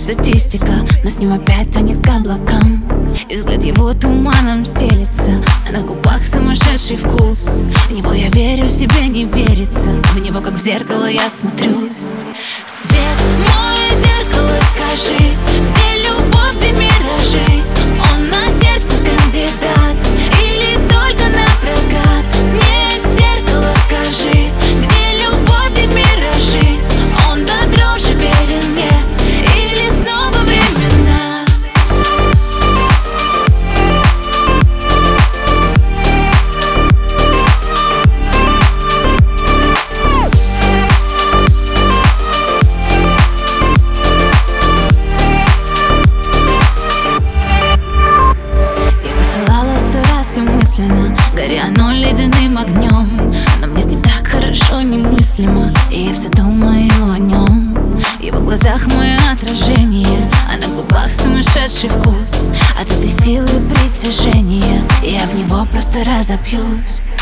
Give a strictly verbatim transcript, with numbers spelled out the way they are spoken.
статистика, но с ним опять тянет к облакам. И взгляд его туманом стелется, а на губах сумасшедший вкус. В него я верю, себе не верится, в него как в зеркало я смотрюсь. Свет, мое зеркало, скажи, где любовь, где миражи? Он на сердце кандидат или только на прокат? Нет, зеркало, скажи, где любовь, где миражи? Он до дрожи верен мне или снова времена? Горя оно ледяным огнем, но мне с ним так хорошо немыслимо, и я все думаю о нем. В его глазах мое отражение, а на губах сумасшедший вкус от этой силы притяжения. И я в него просто разобьюсь.